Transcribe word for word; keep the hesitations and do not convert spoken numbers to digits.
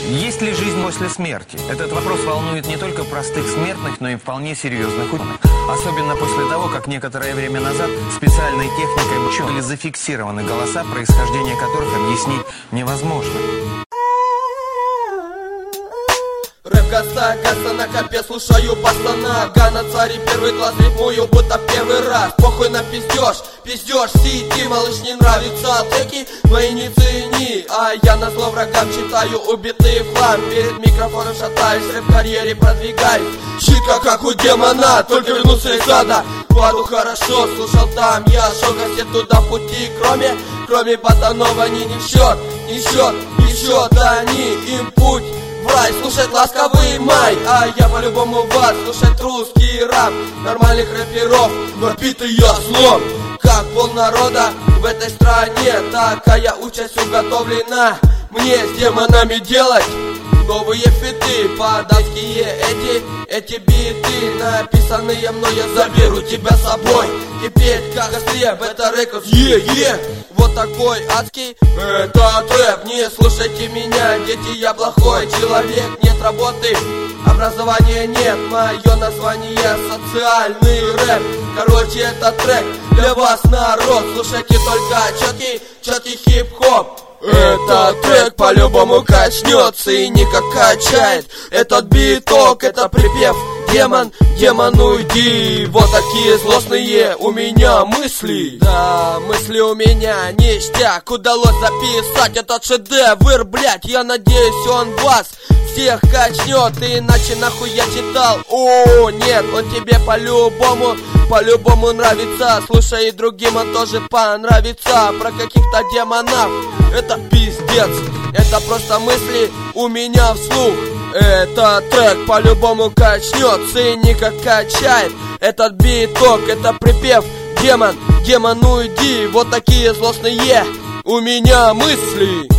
Есть ли жизнь после смерти? Этот вопрос волнует не только простых смертных, но и вполне серьезных ученых. Особенно после того, как некоторое время назад специальной техникой ученых были зафиксированы голоса, происхождение которых объяснить невозможно. Рэп Гаста, Гаста на копе, слушаю пастана. Гана цари, первый класс, рифмую, будто первый раз. Похуй на пиздеж, пиздеж, сиди, малыш, не нравится треки, мои не цени. А я на зло врагам читаю убитые в хлам. Перед микрофоном шатаюсь, рэп-карьере продвигаюсь. Щитка как у демона, только вернулся из ада. Кладу хорошо, слушал там, я шел все туда пути. Кроме, кроме пацанов, они не в счет, не в счет, не в счет, они им путь в рай, слушать ласковый май. А я по-любому вас, слушать русский рэп, нормальных рэперов, напитый я злом. Как пол народа в этой стране, такая участь уготовлена мне с демонами делать новые фиты, податские эти, эти биты, написанные мной, я заберу тебя с собой. И петь как острее, это рекорд, е-е. Вот такой адский, это трэп. Не слушайте меня, дети, я плохой человек. Нет работы, образования нет, мое название социальный рэп. Короче, это трек для вас, народ. Слушайте только четкий, четкий хип-хоп. Этот трек по-любому качнется и никак качает. Этот биток, это припев. Демон, демон, уйди. Вот такие злостные у меня мысли. Да, мысли у меня ништяк. Удалось записать этот шедевр, блять. Я надеюсь, он вас всех качнет, иначе нахуй я читал. О, нет, он тебе по-любому, по-любому нравится. Слушай, и другим он тоже понравится. Про каких-то демонов это пиздец, это просто мысли у меня вслух. Этот трек по-любому качнется и никак качает. Этот биток, это припев. Демон, демон, уйди. Вот такие злостные у меня мысли.